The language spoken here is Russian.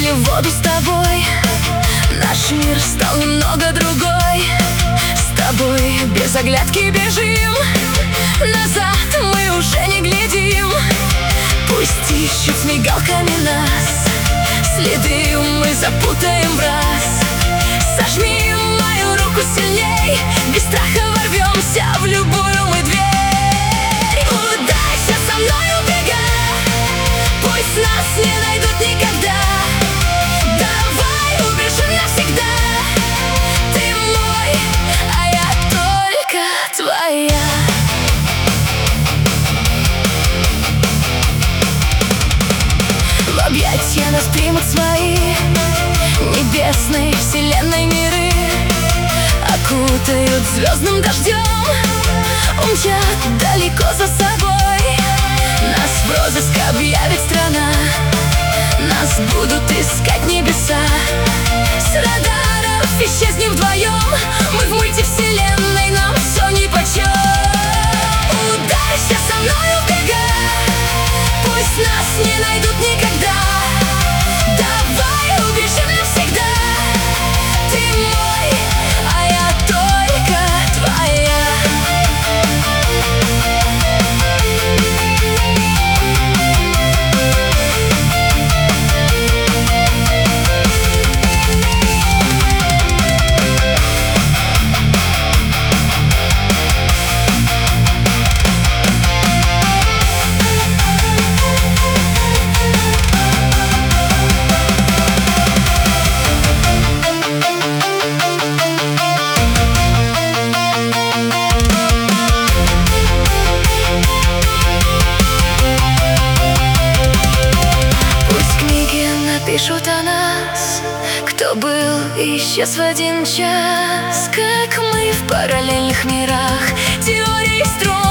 Разлили воду с тобой, наш мир стал немного другой. С тобой без оглядки бежим, назад мы уже не глядим. Пусть ищут с мигалками нас, следы мы запутаем в раз. Сожми мою руку сильней, без страха ворвемся в любую мы дверь. Ударься со мной, убегай, пусть нас не найдут никогда. Давай убежим навсегда, ты мой, а я только твоя. В объятья нас примут свои небесные вселенной миры, окутают звездным дождем, умчат далеко за собой. Нас в розыск объявит страна, нас будут искать небеса. С радаров исчезнем вдвоем, мы в мультивселенной, нам все нипочем. Ударься со мной, убегай, пусть нас не найдут никогда. Давай убежим навсегда, ты мой, а я только твоя. Пишут о нас, кто был и исчез в один час, как мы в параллельных мирах, теории струн.